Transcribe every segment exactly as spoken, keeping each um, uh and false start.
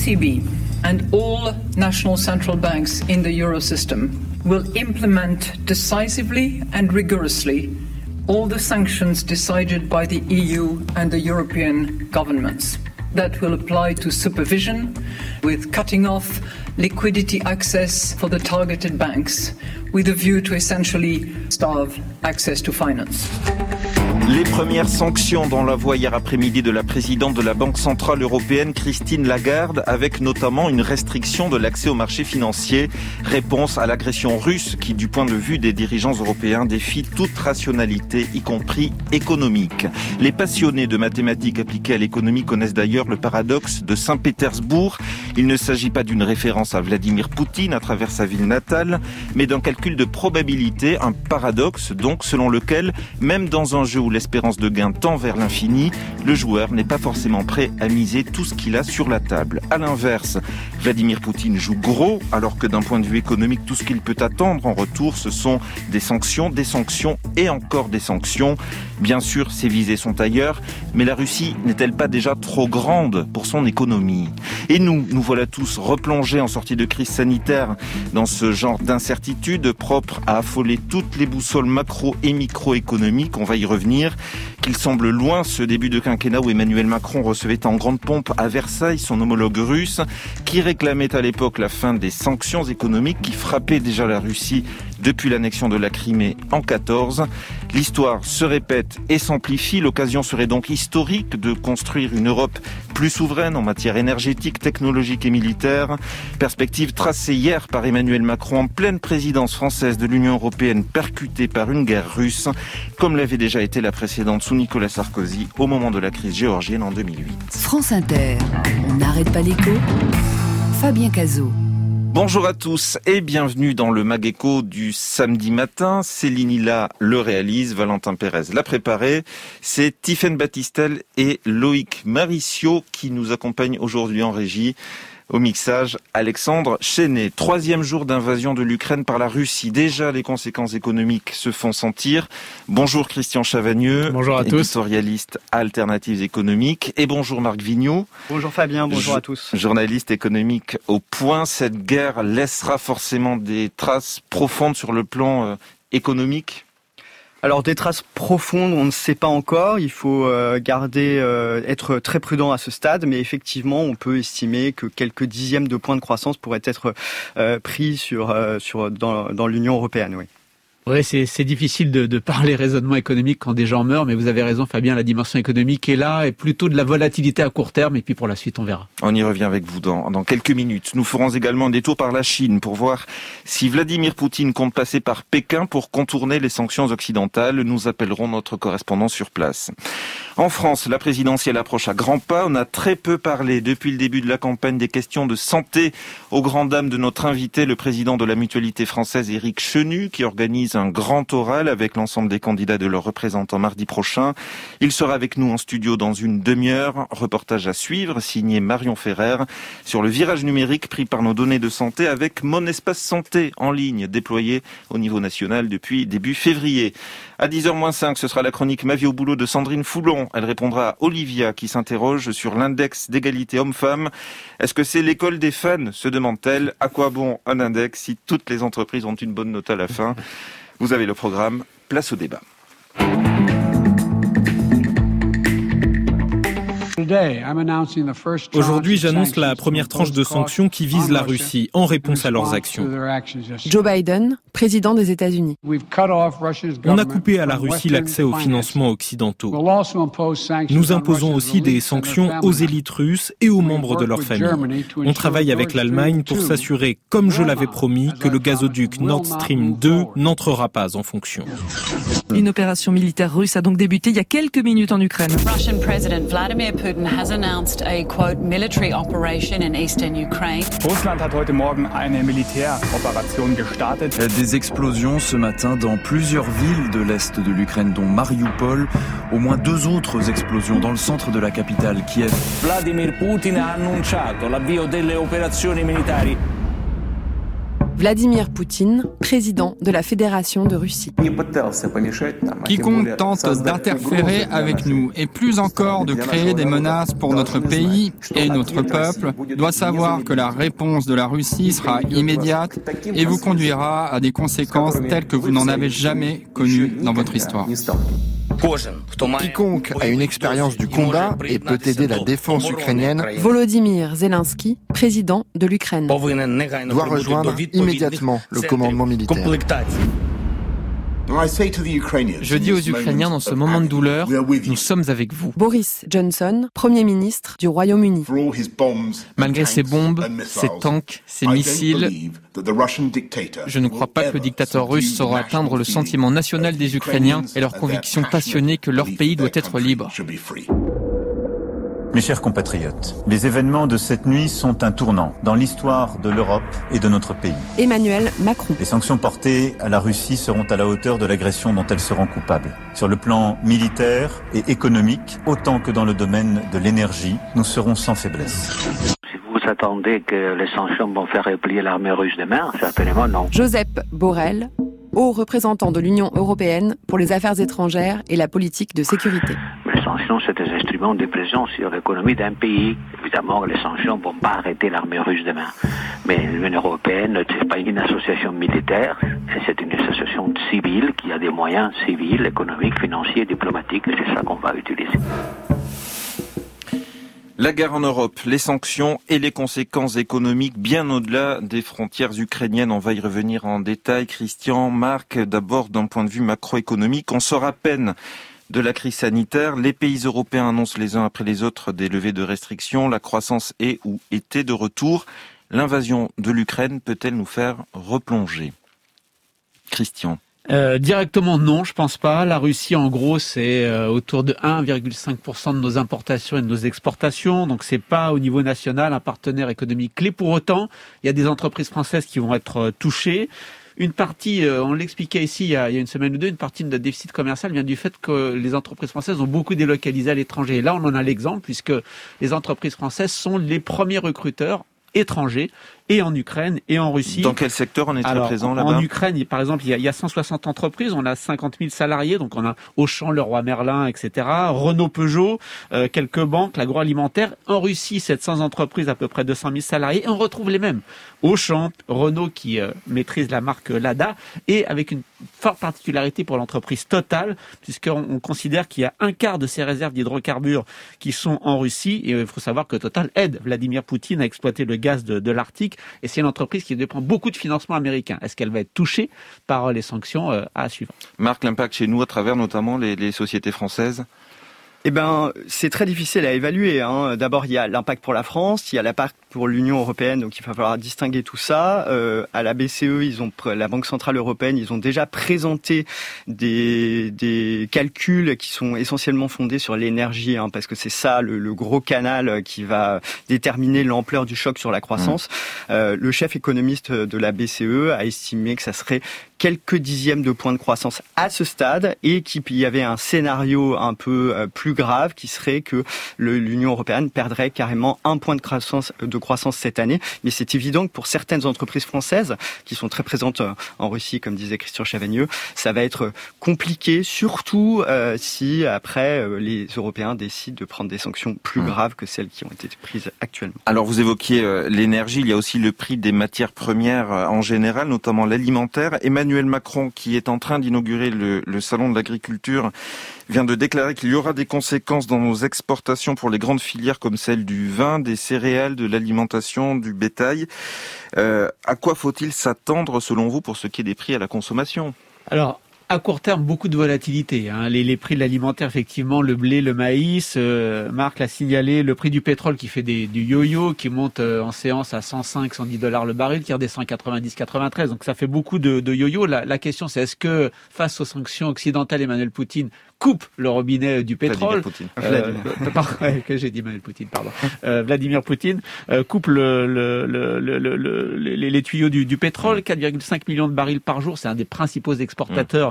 C B and all national central banks in the Eurosystem will implement decisively and rigorously all the sanctions decided by the E U and the European governments. That will apply to supervision, with cutting off liquidity access for the targeted banks, with a view to essentially starve access to finance. Les premières sanctions dans la voie hier après-midi de la présidente de la Banque Centrale Européenne, Christine Lagarde, avec notamment une restriction de l'accès aux marchés financiers. Réponse à l'agression russe qui, du point de vue des dirigeants européens, défie toute rationalité, y compris économique. Les passionnés de mathématiques appliquées à l'économie connaissent d'ailleurs le paradoxe de Saint-Pétersbourg. Il ne s'agit pas d'une référence à Vladimir Poutine à travers sa ville natale, mais d'un calcul de probabilité, un paradoxe donc selon lequel, même dans un jeu où l'espérance de gain tend vers l'infini, le joueur n'est pas forcément prêt à miser tout ce qu'il a sur la table. À l'inverse, Vladimir Poutine joue gros, alors que d'un point de vue économique, tout ce qu'il peut attendre en retour, ce sont des sanctions, des sanctions et encore des sanctions. Bien sûr, ses visées sont ailleurs, mais la Russie n'est-elle pas déjà trop grande pour son économie ? Et nous, nous voilà tous replongés en sortie de crise sanitaire dans ce genre d'incertitude propre à affoler toutes les boussoles macro et microéconomiques. On va y revenir. Qu'il semble loin ce début de quinquennat où Emmanuel Macron recevait en grande pompe à Versailles son homologue russe, qui réclamait à l'époque la fin des sanctions économiques qui frappaient déjà la Russie depuis l'annexion de la Crimée en quatorze. L'histoire se répète et s'amplifie. L'occasion serait donc historique de construire une Europe plus souveraine en matière énergétique, technologique et militaire. Perspective tracée hier par Emmanuel Macron en pleine présidence française de l'Union européenne percutée par une guerre russe, comme l'avait déjà été la précédente sous Nicolas Sarkozy au moment de la crise géorgienne en deux mille huit. France Inter, on n'arrête pas l'écho. Fabien Cazot. Bonjour à tous et bienvenue dans le Mag Écho du samedi matin. Céline Hilla le réalise, Valentin Pérez l'a préparé. C'est Tiffaine Battistel et Loïc Maricio qui nous accompagnent aujourd'hui en régie. Au mixage, Alexandre Chenet. Troisième jour d'invasion de l'Ukraine par la Russie. Déjà, les conséquences économiques se font sentir. Bonjour Christian Chavagneux. Bonjour à tous. Éditorialiste à Alternatives économiques. Et bonjour Marc Vignoux. Bonjour Fabien, bonjour jo- à tous. Journaliste économique au Point. Cette guerre laissera forcément des traces profondes sur le plan euh, économique. Alors des traces profondes, on ne sait pas encore. Il faut euh, garder, euh, être très prudent à ce stade, mais effectivement, on peut estimer que quelques dixièmes de points de croissance pourraient être euh, pris sur, euh, sur dans, dans l'Union européenne. Oui. Oui, c'est, c'est difficile de, de parler raisonnement économique quand des gens meurent, mais vous avez raison Fabien, la dimension économique est là, et plutôt de la volatilité à court terme, et puis pour la suite on verra. On y revient avec vous dans, dans quelques minutes. Nous ferons également un détour par la Chine pour voir si Vladimir Poutine compte passer par Pékin pour contourner les sanctions occidentales. Nous appellerons notre correspondant sur place. En France, la présidentielle approche à grands pas. On a très peu parlé depuis le début de la campagne des questions de santé aux grandes dames de notre invité, le président de la Mutualité française, Éric Chenu, qui organise un grand oral avec l'ensemble des candidats de leurs représentants mardi prochain. Il sera avec nous en studio dans une demi-heure. Reportage à suivre, signé Marion Ferrer, sur le virage numérique pris par nos données de santé avec Mon Espace Santé en ligne, déployé au niveau national depuis début février. À dix heures moins cinq, ce sera la chronique Ma vie au boulot de Sandrine Foulon. Elle répondra à Olivia qui s'interroge sur l'index d'égalité homme-femme. Est-ce que c'est l'école des fans, se demande-t-elle. À quoi bon un index si toutes les entreprises ont une bonne note à la fin? Vous avez le programme, place au débat. Aujourd'hui, j'annonce la première tranche de sanctions qui vise la Russie en réponse à leurs actions. Joe Biden, président des États-Unis. On a coupé à la Russie l'accès aux financements occidentaux. Nous imposons aussi des sanctions aux élites russes et aux membres de leur famille. On travaille avec l'Allemagne pour s'assurer, comme je l'avais promis, que le gazoduc Nord Stream deux n'entrera pas en fonction. Une opération militaire russe a donc débuté il y a quelques minutes en Ukraine. Russian President Vladimir Putin has announced a quote military operation in eastern Ukraine. Russland hat heute Morgen eine Militäroperation gestartet. Des explosions ce matin dans plusieurs villes de l'est de l'Ukraine, dont Mariupol. Au moins deux autres explosions dans le centre de la capitale, Kiev. Vladimir Putin ha annunciato l'avvio delle operazioni militari. Vladimir Poutine, président de la Fédération de Russie. Quiconque tente d'interférer avec nous, et plus encore de créer des menaces pour notre pays et notre peuple, doit savoir que la réponse de la Russie sera immédiate et vous conduira à des conséquences telles que vous n'en avez jamais connues dans votre histoire. Quiconque a une expérience du combat et peut aider la défense ukrainienne, Volodymyr Zelensky, président de l'Ukraine, doit rejoindre immédiatement le commandement militaire. Je dis aux Ukrainiens dans ce moment de douleur, nous sommes avec vous. Boris Johnson, Premier ministre du Royaume-Uni. Malgré ses bombes, ses tanks, ses missiles, je ne crois pas que le dictateur russe saura atteindre le sentiment national des Ukrainiens et leur conviction passionnée que leur pays doit être libre. Mes chers compatriotes, les événements de cette nuit sont un tournant dans l'histoire de l'Europe et de notre pays. Emmanuel Macron. Les sanctions portées à la Russie seront à la hauteur de l'agression dont elle se rend coupable. Sur le plan militaire et économique, autant que dans le domaine de l'énergie, nous serons sans faiblesse. Si vous attendez que les sanctions vont faire replier l'armée russe demain, certainement non. Josep Borrell, haut représentant de l'Union européenne pour les affaires étrangères et la politique de sécurité. Les sanctions, c'est des instruments de pression sur l'économie d'un pays. Évidemment, les sanctions ne vont pas arrêter l'armée russe demain. Mais l'Union européenne, ce n'est pas une association militaire, c'est une association civile qui a des moyens civils, économiques, financiers, diplomatiques, et c'est ça qu'on va utiliser. La guerre en Europe, les sanctions et les conséquences économiques bien au-delà des frontières ukrainiennes. On va y revenir en détail. Christian, Marc, d'abord d'un point de vue macroéconomique, on sort à peine de la crise sanitaire. Les pays européens annoncent les uns après les autres des levées de restrictions. La croissance est ou était de retour. L'invasion de l'Ukraine peut-elle nous faire replonger ? Christian. Euh, directement non, je pense pas. La Russie, en gros, c'est euh, autour de un virgule cinq pour cent de nos importations et de nos exportations. Donc, c'est pas au niveau national un partenaire économique clé. Pour autant, il y a des entreprises françaises qui vont être euh, touchées. Une partie, euh, on l'expliquait ici il y, a, il y a une semaine ou deux, une partie de notre déficit commercial vient du fait que les entreprises françaises ont beaucoup délocalisé à l'étranger. Et là, on en a l'exemple puisque les entreprises françaises sont les premiers recruteurs étrangers, et en Ukraine et en Russie. Dans quel secteur on est très présent là-bas ? En Ukraine, par exemple, il y, a, il y a cent soixante entreprises, on a cinquante mille salariés, donc on a Auchan, Leroy Merlin, et cetera. Renault, Peugeot, euh, quelques banques, l'agroalimentaire. En Russie, sept cents entreprises, à peu près deux cent mille salariés, et on retrouve les mêmes. Auchan, Renault qui euh, maîtrise la marque Lada, et avec une forte particularité pour l'entreprise Total, puisqu'on on considère qu'il y a un quart de ces réserves d'hydrocarbures qui sont en Russie, et il faut savoir que Total aide Vladimir Poutine à exploiter le gaz de, de l'Arctique. Et c'est une entreprise qui dépend beaucoup de financement américain. Est-ce qu'elle va être touchée par les sanctions euh, à suivre ? Marc, l'impact chez nous à travers notamment les, les sociétés françaises ? Eh ben, c'est très difficile à évaluer, hein. D'abord, il y a l'impact pour la France, il y a l'impact pour l'Union européenne, donc il va falloir distinguer tout ça. Euh, à la B C E, ils ont, la Banque centrale européenne, ils ont déjà présenté des, des calculs qui sont essentiellement fondés sur l'énergie, hein, parce que c'est ça le, le gros canal qui va déterminer l'ampleur du choc sur la croissance. Mmh. Euh, le chef économiste de la B C E a estimé que ça serait quelques dixièmes de points de croissance à ce stade, et qu'il y avait un scénario un peu plus grave qui serait que le, l'Union européenne perdrait carrément un point de croissance, de croissance cette année. Mais c'est évident que pour certaines entreprises françaises qui sont très présentes en Russie, comme disait Christian Chavagneux, ça va être compliqué, surtout euh, si après euh, les Européens décident de prendre des sanctions plus mmh. graves que celles qui ont été prises actuellement. Alors vous évoquiez euh, l'énergie, il y a aussi le prix des matières premières euh, en général, notamment l'alimentaire. Emmanuel Macron, qui est en train d'inaugurer le, le salon de l'agriculture, vient de déclarer qu'il y aura des conséquences dans nos exportations pour les grandes filières comme celle du vin, des céréales, de l'alimentation, du bétail. Euh, à quoi faut-il s'attendre selon vous pour ce qui est des prix à la consommation ? Alors, à court terme, beaucoup de volatilité. Hein. Les, les prix de l'alimentaire, effectivement, le blé, le maïs. Euh, Marc l'a signalé, le prix du pétrole qui fait des, du yo-yo, qui monte euh, en séance à cent cinq, cent dix dollars le baril, qui redescend à quatre-vingt-dix, quatre-vingt-treize. Donc ça fait beaucoup de, de yo-yo. La, la question, c'est est-ce que face aux sanctions occidentales, Emmanuel Poutine coupe le robinet du pétrole, euh, euh, que j'ai dit Emmanuel Poutine, pardon, euh, Vladimir Poutine euh, coupe le, le, le, le, le, le, les, les tuyaux du, du pétrole, quatre virgule cinq millions de barils par jour, c'est un des principaux exportateurs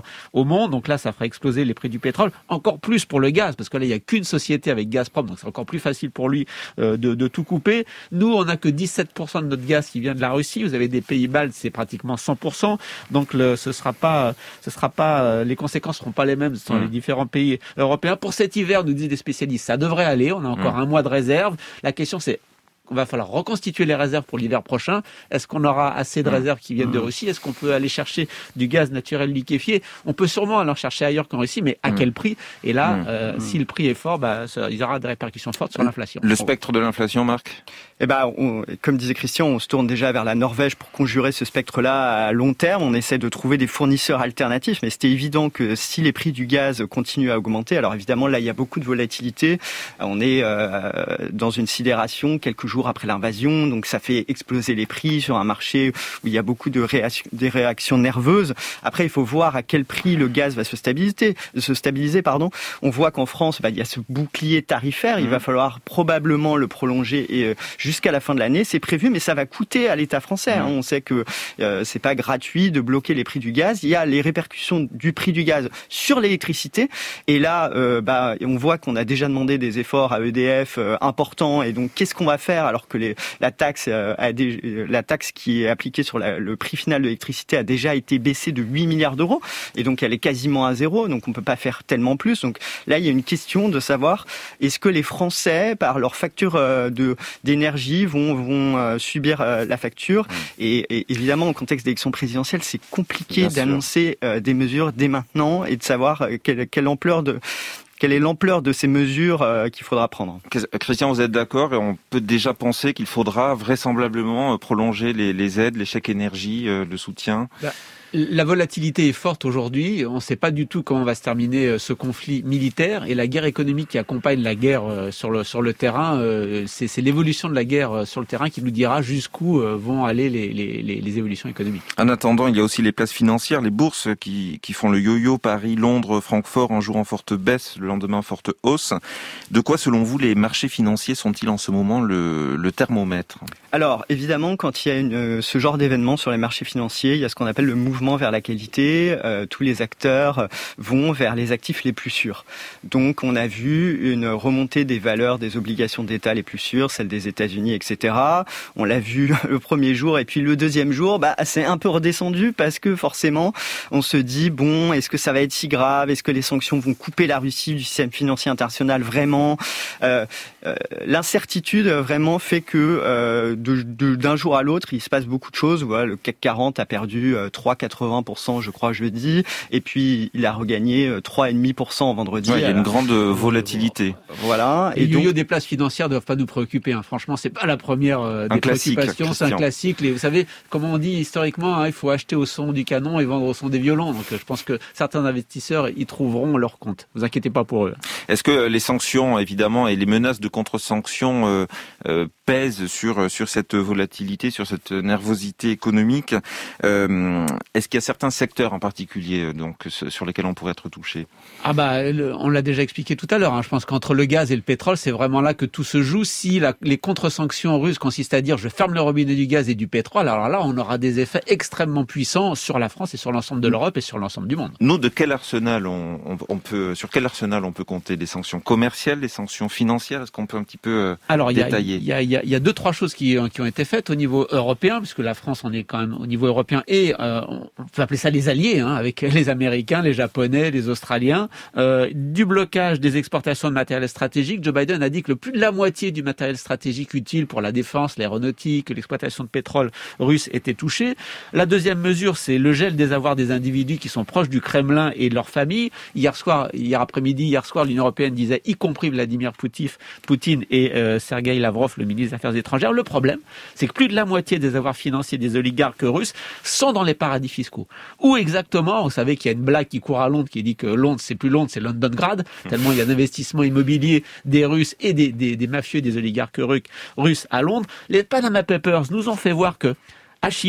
au monde. Donc là, ça fera exploser les prix du pétrole. Encore plus pour le gaz, parce que là, il n'y a qu'une société avec Gazprom, donc c'est encore plus facile pour lui euh, de, de tout couper. Nous, on n'a que dix-sept pour cent de notre gaz qui vient de la Russie. Vous avez des pays baltes, c'est pratiquement cent pour cent. Donc le, ce sera pas, ce sera pas, les conséquences seront pas les mêmes dans les différents pays européens. Pour cet hiver, nous disent des spécialistes, ça devrait aller. On a encore mmh. un mois de réserve. La question, c'est il va falloir reconstituer les réserves pour l'hiver prochain. Est-ce qu'on aura assez de réserves qui viennent de Russie? Est-ce qu'on peut aller chercher du gaz naturel liquéfié? On peut sûrement aller en chercher ailleurs qu'en Russie, mais à quel prix? Et là, euh, si le prix est fort, bah, ça, il y aura des répercussions fortes sur l'inflation. Le spectre de l'inflation, Marc? Eh ben, on, comme disait Christian, on se tourne déjà vers la Norvège pour conjurer ce spectre-là à long terme. On essaie de trouver des fournisseurs alternatifs, mais c'était évident que si les prix du gaz continuent à augmenter, alors évidemment là il y a beaucoup de volatilité. On est euh, dans une sidération quelques jours après l'invasion, donc ça fait exploser les prix sur un marché où il y a beaucoup de réactions, des réactions nerveuses. Après, il faut voir à quel prix le gaz va se stabiliser. Se stabiliser, pardon. On voit qu'en France, bah, il y a ce bouclier tarifaire. Il va falloir probablement le prolonger et euh, jusqu'à la fin de l'année, c'est prévu, mais ça va coûter à l'État français. Hein. On sait que euh, c'est pas gratuit de bloquer les prix du gaz. Il y a les répercussions du prix du gaz sur l'électricité. Et là, euh, bah, on voit qu'on a déjà demandé des efforts à E D F euh, importants. Et donc, qu'est-ce qu'on va faire alors que les, la taxe, euh, a des, la taxe qui est appliquée sur la, le prix final de l'électricité a déjà été baissée de huit milliards d'euros. Et donc, elle est quasiment à zéro. Donc, on peut pas faire tellement plus. Donc, là, il y a une question de savoir est-ce que les Français, par leur facture euh, de d'énergie, vont, vont euh, subir euh, la facture. Et, et évidemment, au contexte d'élection présidentielle, c'est compliqué Bien d'annoncer euh, des mesures dès maintenant et de savoir euh, quelle, quelle ampleur de... Quelle est l'ampleur de ces mesures euh, qu'il faudra prendre? Christian, vous êtes d'accord? Et on peut déjà penser qu'il faudra vraisemblablement prolonger les, les aides, les chèques énergie, euh, le soutien. Bah. La volatilité est forte aujourd'hui. On ne sait pas du tout comment va se terminer ce conflit militaire et la guerre économique qui accompagne la guerre sur le sur le terrain. C'est, c'est l'évolution de la guerre sur le terrain qui nous dira jusqu'où vont aller les, les, les évolutions économiques. En attendant, il y a aussi les places financières, les bourses qui, qui font le yo-yo. Paris, Londres, Francfort, un jour en forte baisse, le lendemain en forte hausse. De quoi, selon vous, les marchés financiers sont-ils en ce moment le, le thermomètre? Alors, évidemment, quand il y a une, ce genre d'événement sur les marchés financiers, il y a ce qu'on appelle le mouvement vers la qualité. Euh, tous les acteurs vont vers les actifs les plus sûrs. Donc, on a vu une remontée des valeurs des obligations d'État les plus sûres, celles des États-Unis, et cetera. On l'a vu le premier jour et puis le deuxième jour, bah, c'est un peu redescendu parce que forcément, on se dit bon, est-ce que ça va être si grave? Est-ce que les sanctions vont couper la Russie du système financier international vraiment? euh, euh, L'incertitude vraiment fait que euh, de, de, d'un jour à l'autre, il se passe beaucoup de choses. Voilà, le C A C quarante a perdu euh, trois virgule quatre-vingts pour cent, je crois, jeudi, et puis il a regagné euh, trois virgule cinq pour cent vendredi. Ouais, il y a une grande volatilité. Voilà. Et, et le yo-yo des places financières ne doivent pas nous préoccuper. Hein. Franchement, c'est pas la première euh, des préoccupations. C'est un classique. Les, vous savez, comme on dit historiquement, hein, il faut acheter au son du canon et vendre au son des violons. Donc, euh, je pense que certains investisseurs y trouveront leur compte. Vous inquiétez pas pour eux. Est-ce que les sanctions, évidemment, et les menaces de contre-sanctions euh, euh, pèsent sur sur cette volatilité, sur cette nervosité économique? euh, Est-ce qu'il y a certains secteurs en particulier donc sur lesquels on pourrait être touché? Ah bah, on l'a déjà expliqué tout à l'heure. Hein. Je pense qu'entre le gaz et le pétrole, c'est vraiment là que tout se joue. Si la, les contre-sanctions russes consistent à dire je ferme le robinet du gaz et du pétrole, alors là, on aura des effets extrêmement puissants sur la France et sur l'ensemble de l'Europe et sur l'ensemble du monde. Nous, de quel arsenal on, on, on peut, sur quel arsenal on peut compter? Des sanctions commerciales, des sanctions financières? Est-ce qu'on peut un petit peu euh, alors, détailler? Il y a, il y a, il y a deux, trois choses qui, qui ont été faites au niveau européen, puisque la France, on est quand même au niveau européen et euh, on peut appeler ça les alliés, hein, avec les Américains, les Japonais, les Australiens, euh, du blocage des exportations de matériel stratégique. Joe Biden a dit que le plus de la moitié du matériel stratégique utile pour la défense, l'aéronautique, l'exploitation de pétrole russe était touché. La deuxième mesure, c'est le gel des avoirs des individus qui sont proches du Kremlin et de leur famille. Hier soir, hier après-midi, hier soir, l'Union européenne disait, y compris Vladimir Poutine et euh, Sergueï Lavrov, le ministre des Affaires étrangères. Le problème, c'est que plus de la moitié des avoirs financiers des oligarques russes sont dans les paradis fiscaux. Où exactement? Vous savez qu'il y a une blague qui court à Londres qui dit que Londres, c'est plus Londres, c'est Londongrad, tellement il y a d'investissements immobiliers des Russes et des, des, des mafieux, des oligarques russes à Londres. Les Panama Papers nous ont fait voir que à Chypre,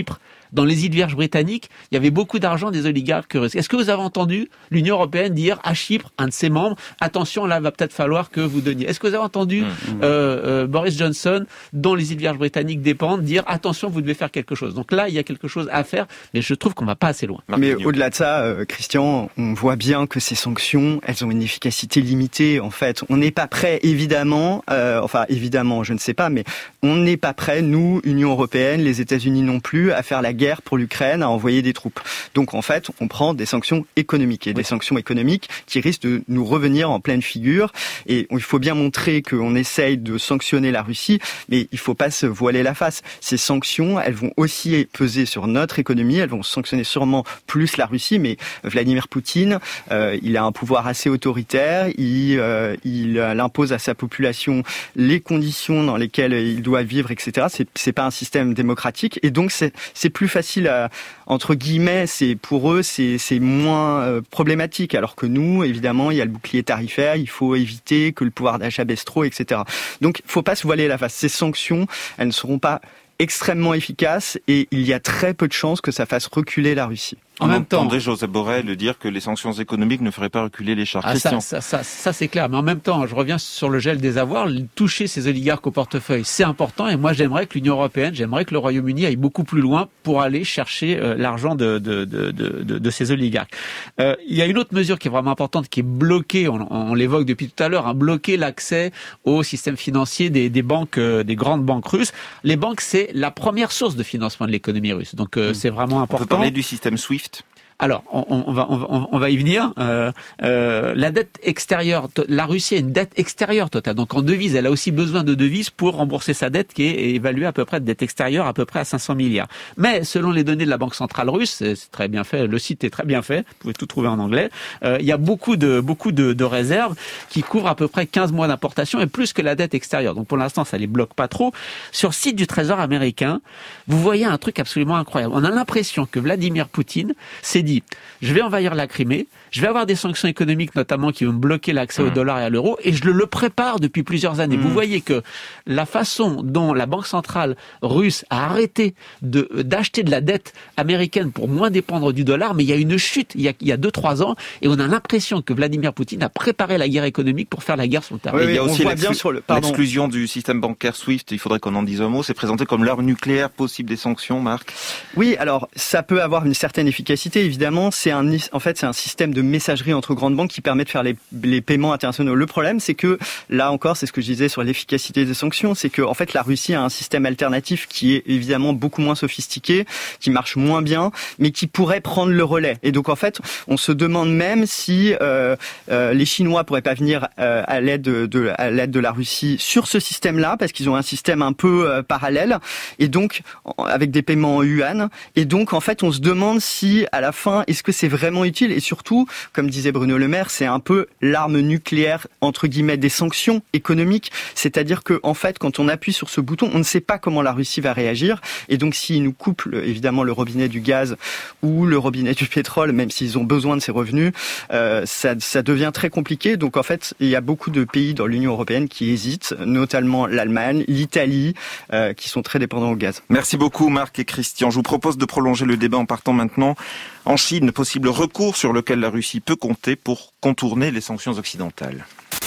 dans les îles Vierges britanniques, il y avait beaucoup d'argent des oligarques russes. Est-ce que vous avez entendu l'Union européenne dire à Chypre, un de ses membres, attention, là, il va peut-être falloir que vous donniez. Est-ce que vous avez entendu mmh. euh, euh, Boris Johnson, dont les îles Vierges britanniques dépendent, dire attention, vous devez faire quelque chose. Donc là, il y a quelque chose à faire, mais je trouve qu'on va pas assez loin. Mais au-delà de ça, euh, Christian, on voit bien que ces sanctions, elles ont une efficacité limitée. En fait, on n'est pas prêt, évidemment, euh, enfin évidemment, je ne sais pas, mais on n'est pas prêt, nous, Union européenne, les États-Unis non plus, à faire la guerre pour l'Ukraine, à envoyer des troupes. Donc en fait, on prend des sanctions économiques et oui. des sanctions économiques qui risquent de nous revenir en pleine figure. Et il faut bien montrer qu'on essaye de sanctionner la Russie, mais il ne faut pas se voiler la face. Ces sanctions, elles vont aussi peser sur notre économie, elles vont sanctionner sûrement plus la Russie, mais Vladimir Poutine, euh, il a un pouvoir assez autoritaire, il, euh, il impose à sa population les conditions dans lesquelles il doit vivre, et cetera. C'est, c'est pas un système démocratique, et donc c'est, c'est plus facile à, entre guillemets, c'est pour eux, c'est, c'est moins euh, problématique, alors que nous, évidemment, il y a le bouclier tarifaire, il faut éviter que le pouvoir d'achat baisse trop, et cetera. Donc, il faut pas se voiler la face. Ces sanctions, elles ne seront pas extrêmement efficaces, et il y a très peu de chances que ça fasse reculer la Russie. En On même temps, entendait Josep Borrell dire que les sanctions économiques ne feraient pas reculer les chars. Ah, Christian. ça, ça, ça, ça, c'est clair. Mais en même temps, je reviens sur le gel des avoirs. Toucher ces oligarques au portefeuille, c'est important. Et moi, j'aimerais que l'Union européenne, j'aimerais que le Royaume-Uni aille beaucoup plus loin pour aller chercher euh, l'argent de, de, de, de, de, de ces oligarques. Euh, il y a une autre mesure qui est vraiment importante, qui est bloquée. On, on l'évoque depuis tout à l'heure, hein, bloquer l'accès au système financier des, des banques, euh, des grandes banques russes. Les banques, c'est la première source de financement de l'économie russe. Donc, euh, mmh. c'est vraiment important. On peut parler du système SWIFT. Alors, on, on, va, on, va, on va y venir. Euh, euh, la dette extérieure, la Russie a une dette extérieure totale. Donc, en devise, elle a aussi besoin de devises pour rembourser sa dette, qui est évaluée à peu près de dette extérieure à peu près à cinq cents milliards. Mais selon les données de la Banque centrale russe, c'est, c'est très bien fait. Le site est très bien fait. Vous pouvez tout trouver en anglais. Euh, il y a beaucoup de beaucoup de, de réserves qui couvrent à peu près quinze mois d'importation et plus que la dette extérieure. Donc, pour l'instant, ça les bloque pas trop. Sur le site du Trésor américain, vous voyez un truc absolument incroyable. On a l'impression que Vladimir Poutine s'est dit, je vais envahir la Crimée, je vais avoir des sanctions économiques notamment qui vont bloquer l'accès mmh. au dollar et à l'euro, et je le, le prépare depuis plusieurs années. Mmh. Vous voyez que la façon dont la Banque centrale russe a arrêté de, d'acheter de la dette américaine pour moins dépendre du dollar, mais il y a une chute il y a, il y a deux, trois ans, et on a l'impression que Vladimir Poutine a préparé la guerre économique pour faire la guerre sur le terrain. Oui, il y a aussi l'exclu- bien sur le... l'exclusion du système bancaire SWIFT, il faudrait qu'on en dise un mot, c'est présenté comme l'arme nucléaire possible des sanctions, Marc. Oui, alors ça peut avoir une certaine efficacité, évidemment. C'est un, en fait, c'est un système de messagerie entre grandes banques qui permet de faire les, les paiements internationaux. Le problème, c'est que, là encore, c'est ce que je disais sur l'efficacité des sanctions, c'est que, en fait, la Russie a un système alternatif qui est évidemment beaucoup moins sophistiqué, qui marche moins bien, mais qui pourrait prendre le relais. Et donc, en fait, on se demande même si euh, euh, les Chinois pourraient pas venir euh, à l'aide de, de, à l'aide de la Russie sur ce système-là, parce qu'ils ont un système un peu euh, parallèle, et donc, avec des paiements en yuan. Et donc, en fait, on se demande si, à la fin, est-ce que c'est vraiment utile? Et surtout, comme disait Bruno Le Maire, c'est un peu l'arme nucléaire, entre guillemets, des sanctions économiques. C'est-à-dire que, en fait, quand on appuie sur ce bouton, on ne sait pas comment la Russie va réagir. Et donc, s'ils nous coupent, évidemment, le robinet du gaz ou le robinet du pétrole, même s'ils ont besoin de ces revenus, euh, ça, ça devient très compliqué. Donc, en fait, il y a beaucoup de pays dans l'Union européenne qui hésitent, notamment l'Allemagne, l'Italie, euh, qui sont très dépendants au gaz. Merci beaucoup, Marc et Christian. Je vous propose de prolonger le débat en partant maintenant en Chine, possible recours sur lequel la Russie peut compter pour contourner les sanctions occidentales.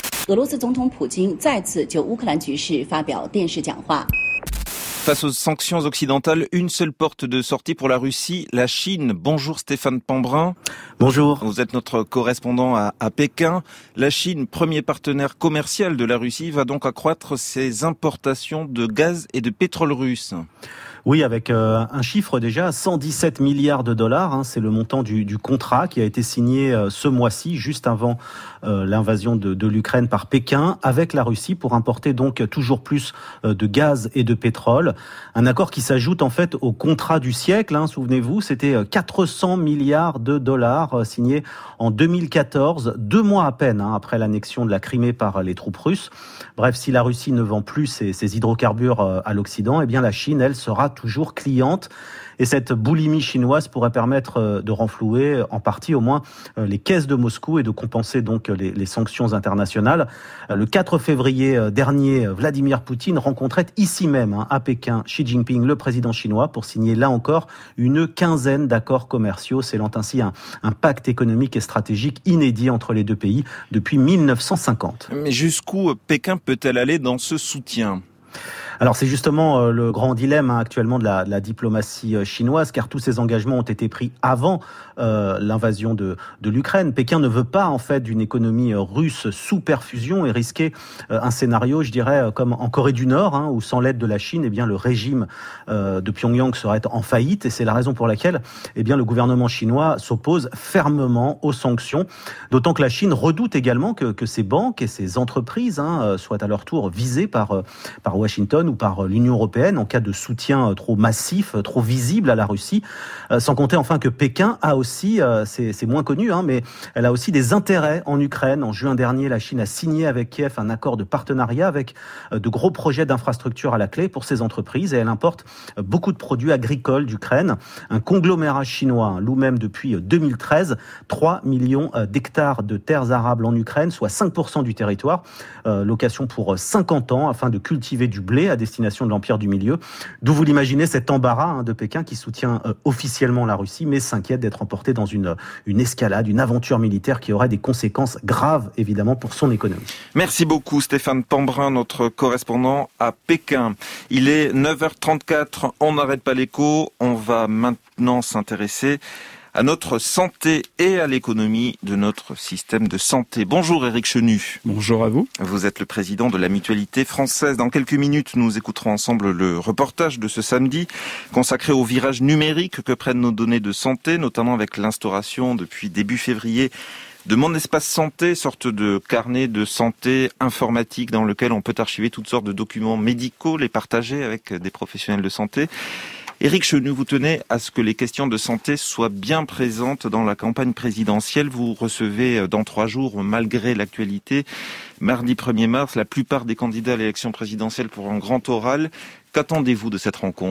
Face aux sanctions occidentales, une seule porte de sortie pour la Russie, la Chine. Bonjour Stéphane Pambrin. Bonjour. Vous êtes notre correspondant à, à Pékin. La Chine, premier partenaire commercial de la Russie, va donc accroître ses importations de gaz et de pétrole russe. Oui, avec euh, un chiffre déjà, cent dix-sept milliards de dollars, hein, c'est le montant du, du contrat qui a été signé euh, ce mois-ci, juste avant euh, l'invasion de, de l'Ukraine par Pékin, avec la Russie pour importer donc toujours plus euh, de gaz et de pétrole. Un accord qui s'ajoute en fait au contrat du siècle, hein, souvenez-vous, c'était quatre cents milliards de dollars euh, signés en deux mille quatorze, deux mois à peine hein, après l'annexion de la Crimée par les troupes russes. Bref, si la Russie ne vend plus ses, ses hydrocarbures euh, à l'Occident, eh bien la Chine, elle, sera sera toujours cliente. Et cette boulimie chinoise pourrait permettre de renflouer en partie au moins les caisses de Moscou et de compenser donc les, les sanctions internationales. Le quatre février dernier, Vladimir Poutine rencontrait ici même hein, à Pékin Xi Jinping, le président chinois, pour signer là encore une quinzaine d'accords commerciaux, scellant ainsi un, un pacte économique et stratégique inédit entre les deux pays depuis mille neuf cent cinquante. Mais jusqu'où Pékin peut-elle aller dans ce soutien ? Alors c'est justement euh, le grand dilemme hein, actuellement de la, de la diplomatie euh, chinoise, car tous ces engagements ont été pris avant euh, l'invasion de, de l'Ukraine. Pékin ne veut pas en fait d'une économie euh, russe sous perfusion et risquer euh, un scénario, je dirais, euh, comme en Corée du Nord, hein, où sans l'aide de la Chine, eh bien le régime euh, de Pyongyang serait en faillite. Et c'est la raison pour laquelle, eh bien le gouvernement chinois s'oppose fermement aux sanctions. D'autant que la Chine redoute également que, que ses banques et ses entreprises hein, soient à leur tour visées par euh, par Washington ou par l'Union européenne en cas de soutien trop massif, trop visible à la Russie. Euh, sans compter enfin que Pékin a aussi, euh, c'est, c'est moins connu, hein, mais elle a aussi des intérêts en Ukraine. En juin dernier, la Chine a signé avec Kiev un accord de partenariat avec euh, de gros projets d'infrastructure à la clé pour ses entreprises et elle importe euh, beaucoup de produits agricoles d'Ukraine. Un conglomérat chinois hein, loue même depuis deux mille treize trois millions euh, d'hectares de terres arables en Ukraine, soit cinq pour cent du territoire. Euh, location pour cinquante ans afin de cultiver du blé à destination de l'Empire du Milieu. D'où vous l'imaginez cet embarras hein, de Pékin qui soutient euh, officiellement la Russie, mais s'inquiète d'être emporté dans une, une escalade, une aventure militaire qui aurait des conséquences graves, évidemment, pour son économie. Merci beaucoup Stéphane Pambrin, notre correspondant à Pékin. Il est neuf heures trente-quatre, on n'arrête pas l'écho. On va maintenant s'intéresser à notre santé et à l'économie de notre système de santé. Bonjour Éric Chenu. Bonjour à vous. Vous êtes le président de la Mutualité française. Dans quelques minutes, nous écouterons ensemble le reportage de ce samedi consacré au virage numérique que prennent nos données de santé, notamment avec l'instauration depuis début février de Mon Espace Santé, sorte de carnet de santé informatique dans lequel on peut archiver toutes sortes de documents médicaux, les partager avec des professionnels de santé. Éric Chenu, vous tenez à ce que les questions de santé soient bien présentes dans la campagne présidentielle. Vous recevez dans trois jours, malgré l'actualité, mardi premier mars, la plupart des candidats à l'élection présidentielle pour un grand oral. Qu'attendez-vous de cette rencontre ?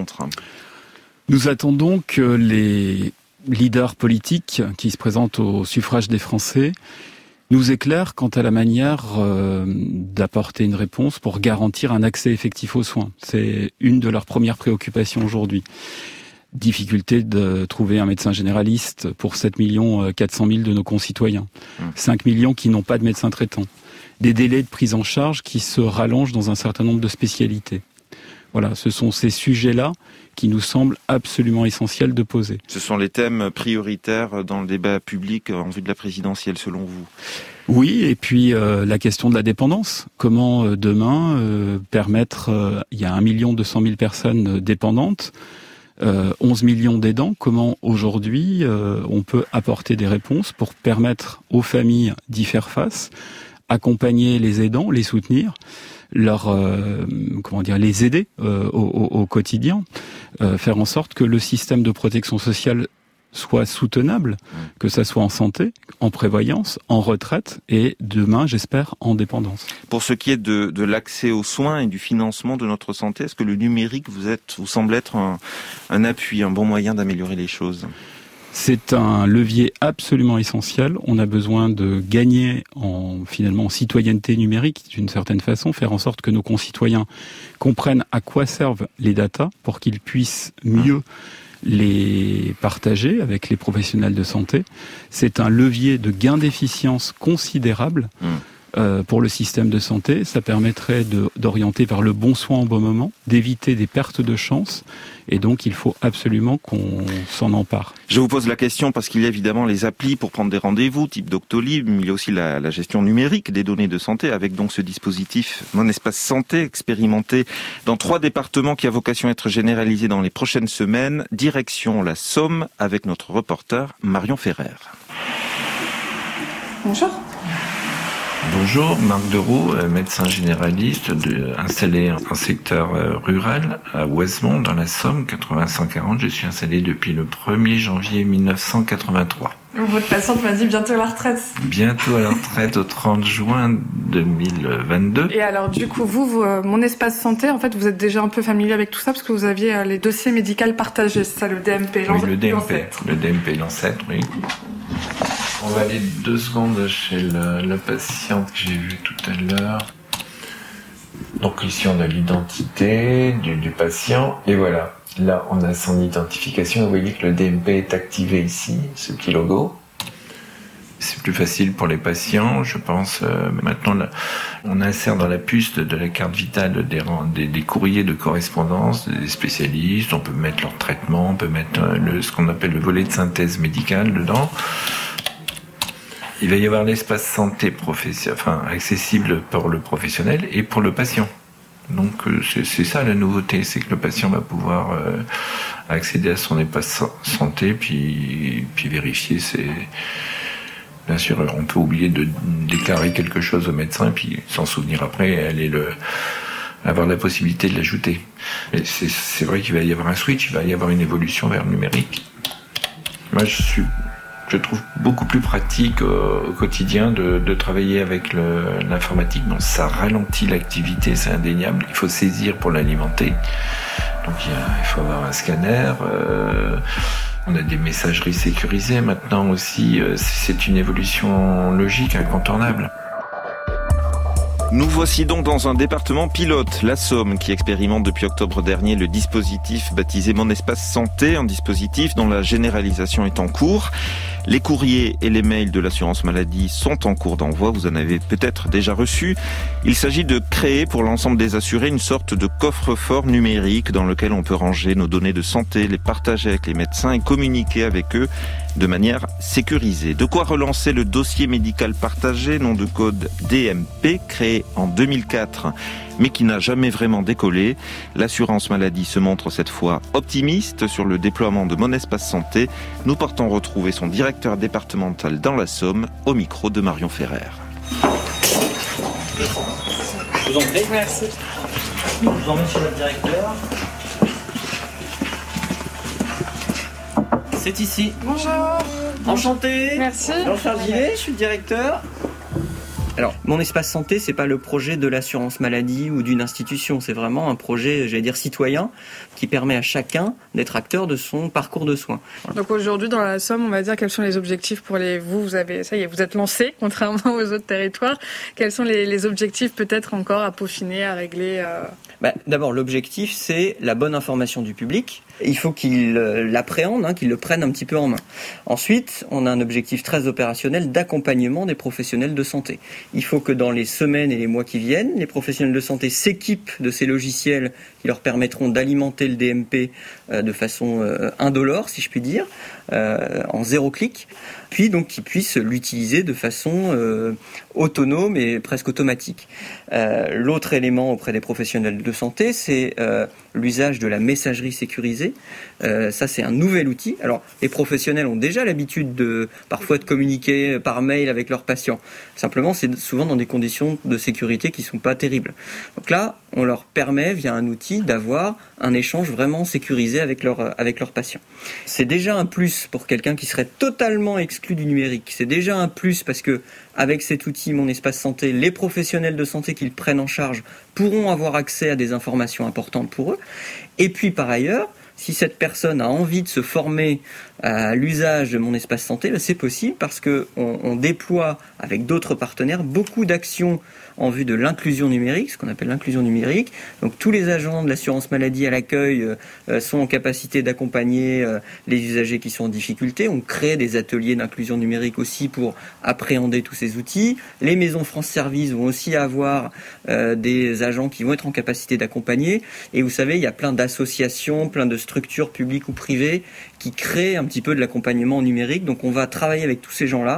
Nous attendons que les leaders politiques qui se présentent au suffrage des Français nous éclairent quant à la manière euh, d'apporter une réponse pour garantir un accès effectif aux soins. C'est une de leurs premières préoccupations aujourd'hui. Difficulté de trouver un médecin généraliste pour sept millions quatre cent mille de nos concitoyens. cinq millions qui n'ont pas de médecin traitant. Des délais de prise en charge qui se rallongent dans un certain nombre de spécialités. Voilà, ce sont ces sujets-là qui nous semblent absolument essentiels de poser. Ce sont les thèmes prioritaires dans le débat public en vue de la présidentielle, selon vous ? Oui, et puis euh, la question de la dépendance. Comment euh, demain euh, permettre... Euh, il y a un million deux cent mille personnes dépendantes, euh, onze millions d'aidants. Comment aujourd'hui euh, on peut apporter des réponses pour permettre aux familles d'y faire face, accompagner les aidants, les soutenir, leur euh, comment dire les aider euh, au, au, au quotidien, euh, faire en sorte que le système de protection sociale soit soutenable, que ça soit en santé, en prévoyance, en retraite et demain, j'espère, en dépendance. Pour ce qui est de, de l'accès aux soins et du financement de notre santé, est-ce que le numérique vous, êtes, vous semble être un, un appui, un bon moyen d'améliorer les choses ? C'est un levier absolument essentiel. On a besoin de gagner en finalement en citoyenneté numérique d'une certaine façon, faire en sorte que nos concitoyens comprennent à quoi servent les datas pour qu'ils puissent mieux les partager avec les professionnels de santé. C'est un levier de gain d'efficience considérable. Mmh. Euh, pour le système de santé, ça permettrait de, d'orienter vers le bon soin au bon moment, d'éviter des pertes de chance, et donc il faut absolument qu'on s'en empare. Je vous pose la question parce qu'il y a évidemment les applis pour prendre des rendez-vous, type Doctolib, mais il y a aussi la, la gestion numérique des données de santé, avec donc ce dispositif Mon Espace Santé, expérimenté dans trois départements qui a vocation à être généralisé dans les prochaines semaines. Direction la Somme, avec notre reporter Marion Ferrer. Bonjour. Bonjour, Marc Deroux, médecin généraliste de, installé en secteur rural à Ouesmont dans la Somme, quatre-vingts cent quarante. Je suis installé depuis le premier janvier mille neuf cent quatre-vingt-trois. Votre patiente m'a dit bientôt à la retraite. Bientôt à la retraite au trente juin deux mille vingt-deux. Et alors du coup, vous, vous euh, mon espace santé, en fait, vous êtes déjà un peu familier avec tout ça parce que vous aviez euh, les dossiers médicaux partagés, c'est ça, le D M P, oui, le D M P, le D M P, l'ancêtre, oui. On va aller deux secondes chez la, la patiente que j'ai vue tout à l'heure. Donc ici, on a l'identité du, du patient, et voilà. Là, on a son identification. Vous voyez que le D M P est activé ici, ce petit logo. C'est plus facile pour les patients, je pense. Euh, maintenant, là, on insère dans la puce de, de la carte vitale des, des, des courriers de correspondance des spécialistes. On peut mettre leur traitement, on peut mettre euh, le, ce qu'on appelle le volet de synthèse médicale dedans. Il va y avoir l'espace santé professe- enfin, accessible pour le professionnel et pour le patient. Donc c'est, c'est ça la nouveauté, c'est que le patient va pouvoir euh, accéder à son espace santé, puis, puis vérifier ses... Bien sûr, on peut oublier de déclarer quelque chose au médecin, puis s'en souvenir après, aller le... avoir la possibilité de l'ajouter. Et c'est, c'est vrai qu'il va y avoir un switch, il va y avoir une évolution vers le numérique. Moi, je suis... Je trouve beaucoup plus pratique au, au quotidien de, de travailler avec le, l'informatique. Bon, ça ralentit l'activité, c'est indéniable. Il faut saisir pour l'alimenter. Donc il, y a, il faut avoir un scanner. Euh, on a des messageries sécurisées maintenant aussi. Euh, c'est une évolution logique, incontournable. Nous voici donc dans un département pilote, la Somme, qui expérimente depuis octobre dernier le dispositif baptisé Mon Espace Santé, un dispositif dont la généralisation est en cours. Les courriers et les mails de l'assurance maladie sont en cours d'envoi, vous en avez peut-être déjà reçu. Il s'agit de créer pour l'ensemble des assurés une sorte de coffre-fort numérique dans lequel on peut ranger nos données de santé, les partager avec les médecins et communiquer avec eux de manière sécurisée. De quoi relancer le dossier médical partagé, nom de code D M P, créé en deux mille quatre, mais qui n'a jamais vraiment décollé. L'assurance maladie se montre cette fois optimiste sur le déploiement de Mon Espace Santé. Nous partons retrouver son directeur départemental dans la Somme, au micro de Marion Ferrer. Je vous en prie. Merci. Je vous emmène chez notre directeur. C'est ici. Bonjour. Enchanté. Merci. Jean-Charles Gillet, je suis le directeur. Alors, Mon Espace Santé, c'est pas le projet de l'assurance maladie ou d'une institution. C'est vraiment un projet, j'allais dire, citoyen, qui permet à chacun d'être acteur de son parcours de soins. Donc aujourd'hui, dans la Somme, on va dire quels sont les objectifs pour les... Vous, vous avez, ça y est, vous êtes lancé, contrairement aux autres territoires. Quels sont les, les objectifs peut-être encore à peaufiner, à régler euh... bah, D'abord, l'objectif, c'est la bonne information du public. Il faut qu'il l'appréhende, hein, qu'il le prenne un petit peu en main. Ensuite, on a un objectif très opérationnel d'accompagnement des professionnels de santé. Il faut que dans les semaines et les mois qui viennent, les professionnels de santé s'équipent de ces logiciels qui leur permettront d'alimenter le D M P euh, de façon euh, indolore, si je puis dire, euh, en zéro clic, puis donc qu'ils puissent l'utiliser de façon euh, autonome et presque automatique. Euh, l'autre élément auprès des professionnels de santé, c'est euh, l'usage de la messagerie sécurisée. Euh, ça, c'est un nouvel outil. Alors, les professionnels ont déjà l'habitude de parfois de communiquer par mail avec leurs patients. Simplement, c'est souvent dans des conditions de sécurité qui sont pas terribles. Donc là, on leur permet, via un outil, d'avoir un échange vraiment sécurisé avec leurs avec leurs patients. C'est déjà un plus pour quelqu'un qui serait totalement exclu du numérique. C'est déjà un plus parce que avec cet outil Mon Espace Santé, les professionnels de santé qu'ils prennent en charge pourront avoir accès à des informations importantes pour eux. Et puis par ailleurs, si cette personne a envie de se former à l'usage de Mon Espace Santé, ben c'est possible parce qu'on on déploie avec d'autres partenaires beaucoup d'actions en vue de l'inclusion numérique, ce qu'on appelle l'inclusion numérique. Donc tous les agents de l'assurance maladie à l'accueil euh, sont en capacité d'accompagner euh, les usagers qui sont en difficulté. On crée des ateliers d'inclusion numérique aussi pour appréhender tous ces outils. Les maisons France Service vont aussi avoir euh, des agents qui vont être en capacité d'accompagner. Et vous savez, il y a plein d'associations, plein de structures publiques ou privées qui créent un petit peu de l'accompagnement numérique. Donc on va travailler avec tous ces gens-là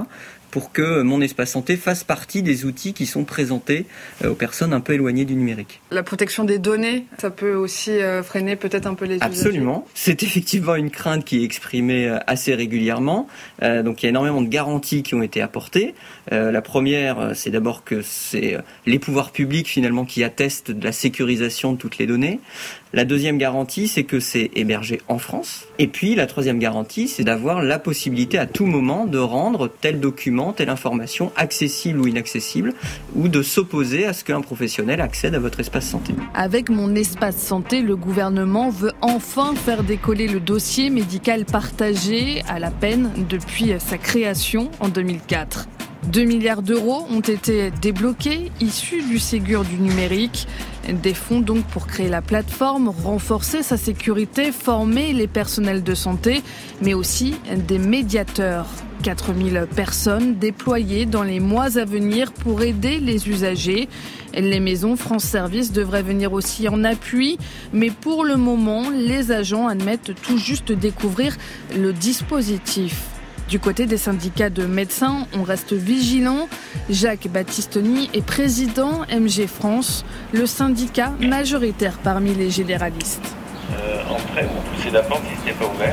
pour que mon espace santé fasse partie des outils qui sont présentés aux personnes un peu éloignées du numérique. La protection des données, ça peut aussi freiner peut-être un peu les usagers. Absolument. C'est effectivement une crainte qui est exprimée assez régulièrement. Euh, donc il y a énormément de garanties qui ont été apportées. Euh, la première, c'est d'abord que c'est les pouvoirs publics finalement qui attestent de la sécurisation de toutes les données. La deuxième garantie, c'est que c'est hébergé en France. Et puis la troisième garantie, c'est d'avoir la possibilité à tout moment de rendre tel document, telle information accessible ou inaccessible, ou de s'opposer à ce qu'un professionnel accède à votre espace santé. Avec mon espace santé, le gouvernement veut enfin faire décoller le dossier médical partagé à la peine depuis sa création en deux mille quatre. deux milliards d'euros ont été débloqués, issus du Ségur du numérique. Des fonds donc pour créer la plateforme, renforcer sa sécurité, former les personnels de santé, mais aussi des médiateurs. quatre mille personnes déployées dans les mois à venir pour aider les usagers. Les maisons France Service devraient venir aussi en appui, mais pour le moment, les agents admettent tout juste découvrir le dispositif. Du côté des syndicats de médecins, on reste vigilant. Jacques Battistoni est président M G France, le syndicat majoritaire parmi les généralistes. Euh, en prêt, on poussait la porte, il n'était pas ouvert.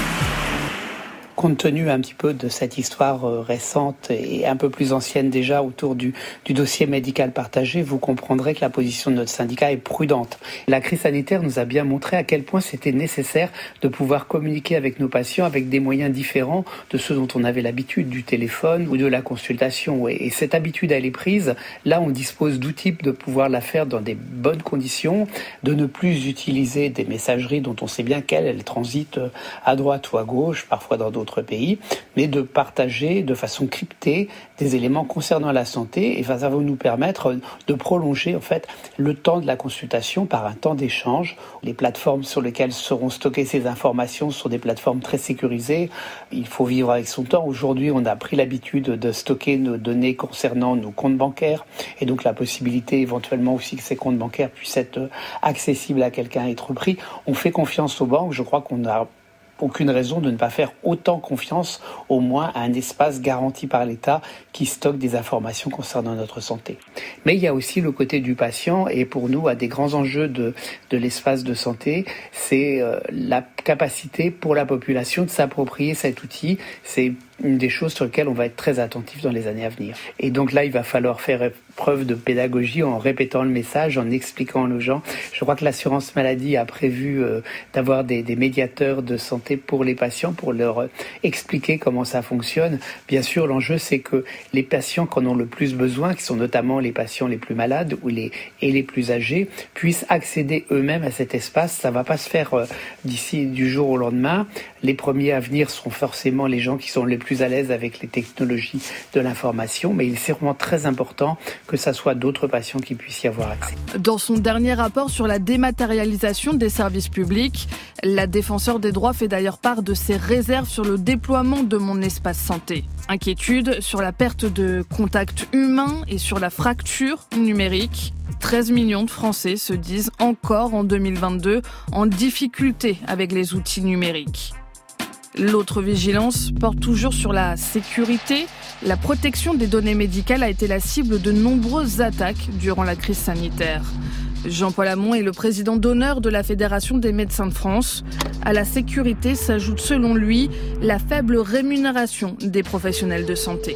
Compte tenu un petit peu de cette histoire récente et un peu plus ancienne déjà autour du, du dossier médical partagé, vous comprendrez que la position de notre syndicat est prudente. La crise sanitaire nous a bien montré à quel point c'était nécessaire de pouvoir communiquer avec nos patients avec des moyens différents de ceux dont on avait l'habitude, du téléphone ou de la consultation. Et, et cette habitude, elle est prise. Là, on dispose d'outils de pouvoir la faire dans des bonnes conditions, de ne plus utiliser des messageries dont on sait bien qu'elles elles transitent à droite ou à gauche, parfois dans d'autres pays, mais de partager de façon cryptée des éléments concernant la santé, et ça va nous permettre de prolonger en fait le temps de la consultation par un temps d'échange. Les plateformes sur lesquelles seront stockées ces informations sont des plateformes très sécurisées. Il faut vivre avec son temps. Aujourd'hui, on a pris l'habitude de stocker nos données concernant nos comptes bancaires, et donc la possibilité éventuellement aussi que ces comptes bancaires puissent être accessibles à quelqu'un et être pris. On fait confiance aux banques. Je crois qu'on a aucune raison de ne pas faire autant confiance au moins à un espace garanti par l'État qui stocke des informations concernant notre santé. Mais il y a aussi le côté du patient, et pour nous, un des grands enjeux de, de l'espace de santé, c'est euh, la capacité pour la population de s'approprier cet outil. C'est une des choses sur lesquelles on va être très attentif dans les années à venir. Et donc là, il va falloir faire preuve de pédagogie en répétant le message, en expliquant aux gens. Je crois que l'assurance maladie a prévu euh, d'avoir des, des médiateurs de santé pour les patients, pour leur euh, expliquer comment ça fonctionne. Bien sûr, l'enjeu, c'est que les patients qui en ont le plus besoin, qui sont notamment les patients les plus malades ou les, et les plus âgés, puissent accéder eux-mêmes à cet espace. Ça ne va pas se faire euh, d'ici du jour au lendemain. Les premiers à venir sont forcément les gens qui sont les plus à l'aise avec les technologies de l'information, mais il est sûrement très important que ça soit d'autres patients qui puissent y avoir accès. Dans son dernier rapport sur la dématérialisation des services publics, la défenseure des droits fait d'ailleurs part de ses réserves sur le déploiement de mon espace santé. Inquiétude sur la perte de contact humain et sur la fracture numérique. treize millions de Français se disent encore en deux mille vingt-deux en difficulté avec les outils numériques. L'autre vigilance porte toujours sur la sécurité. La protection des données médicales a été la cible de nombreuses attaques durant la crise sanitaire. Jean-Paul Hamon est le président d'honneur de la Fédération des médecins de France. À la sécurité s'ajoute selon lui la faible rémunération des professionnels de santé.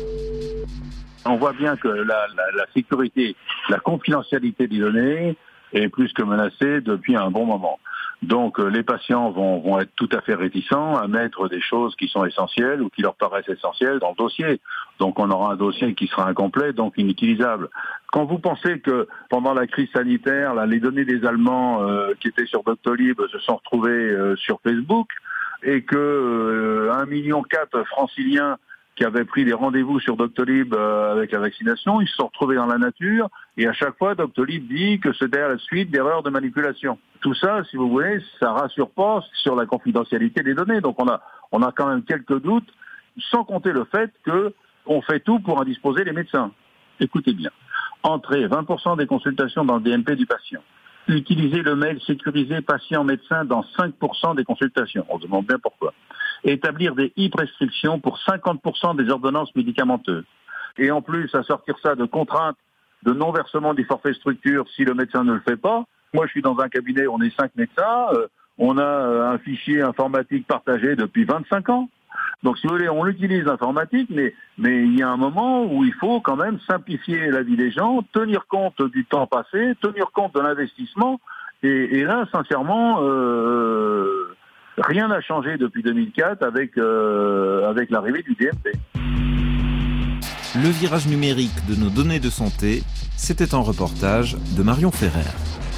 On voit bien que la, la, la sécurité, la confidentialité des données est plus que menacée depuis un bon moment. Donc euh, les patients vont, vont être tout à fait réticents à mettre des choses qui sont essentielles ou qui leur paraissent essentielles dans le dossier. Donc on aura un dossier qui sera incomplet, donc inutilisable. Quand vous pensez que pendant la crise sanitaire, là, les données des Allemands euh, qui étaient sur Doctolib se sont retrouvées euh, sur Facebook, et que euh, un million quatre franciliens qui avaient pris des rendez-vous sur Doctolib euh, avec la vaccination, ils se sont retrouvés dans la nature, et à chaque fois, Doctolib dit que c'était à la suite d'erreurs de manipulation. Tout ça, si vous voulez, ça rassure pas sur la confidentialité des données. Donc on a, on a quand même quelques doutes, sans compter le fait que on fait tout pour indisposer les médecins. Écoutez bien, entrer vingt pour cent des consultations dans le D M P du patient, utiliser le mail sécurisé patient-médecin dans cinq pour cent des consultations. On se demande bien pourquoi. établir des e-prescriptions pour cinquante pour cent des ordonnances médicamenteuses. Et en plus, à sortir ça de contraintes de non-versement du forfait structure si le médecin ne le fait pas. Moi, je suis dans un cabinet, on est cinq médecins, euh, on a euh, un fichier informatique partagé depuis vingt-cinq ans. Donc, si vous voulez, on utilise l'informatique, mais, mais il y a un moment où il faut quand même simplifier la vie des gens, tenir compte du temps passé, tenir compte de l'investissement. Et, et là, sincèrement, euh, rien n'a changé depuis deux mille quatre avec, euh, avec l'arrivée du D M P. Le virage numérique de nos données de santé, c'était un reportage de Marion Ferrer.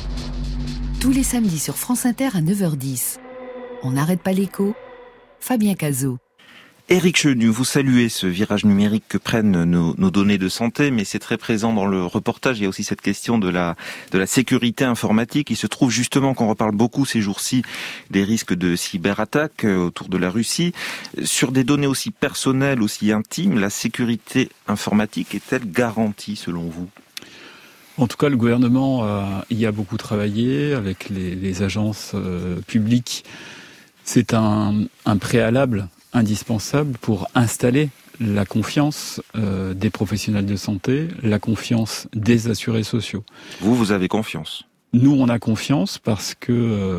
Tous les samedis sur France Inter à neuf heures dix. On n'arrête pas l'écho. Fabien Cazot. Éric Chenu, vous saluez ce virage numérique que prennent nos, nos données de santé, mais c'est très présent dans le reportage. Il y a aussi cette question de la, de la sécurité informatique. Il se trouve justement qu'on reparle beaucoup ces jours-ci des risques de cyberattaques autour de la Russie. Sur des données aussi personnelles, aussi intimes, la sécurité informatique est-elle garantie selon vous ? En tout cas, le gouvernement euh, y a beaucoup travaillé avec les, les agences euh, publiques. C'est un, un préalable indispensable pour installer la confiance euh, des professionnels de santé, la confiance des assurés sociaux. Vous, vous avez confiance ? Nous, on a confiance parce que